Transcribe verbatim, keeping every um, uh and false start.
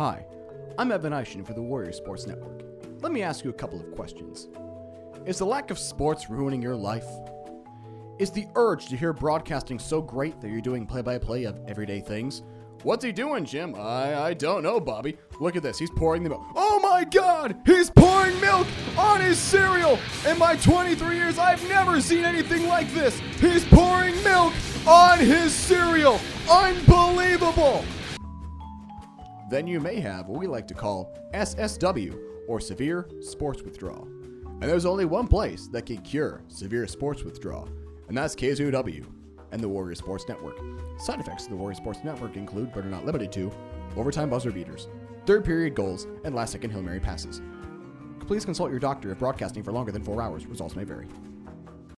Hi, I'm Evan Eishin for the Warrior Sports Network. Let me ask you a couple of questions. Is the lack of sports ruining your life? Is the urge to hear broadcasting so great that you're doing play-by-play of everyday things? What's he doing, Jim? I, I don't know, Bobby. Look at this. He's pouring the milk. Oh my God! He's pouring milk on his cereal! In my twenty-three years, I've never seen anything like this! He's pouring milk on his cereal! Unbelievable! Then you may have what we like to call S S W, or Severe Sports Withdrawal. And there's only one place that can cure severe sports withdrawal, and that's K Z O W and the Warrior Sports Network. Side effects of the Warrior Sports Network include, but are not limited to, overtime buzzer beaters, third period goals, and last second Hail Mary passes. Please consult your doctor if broadcasting for longer than four hours. Results may vary.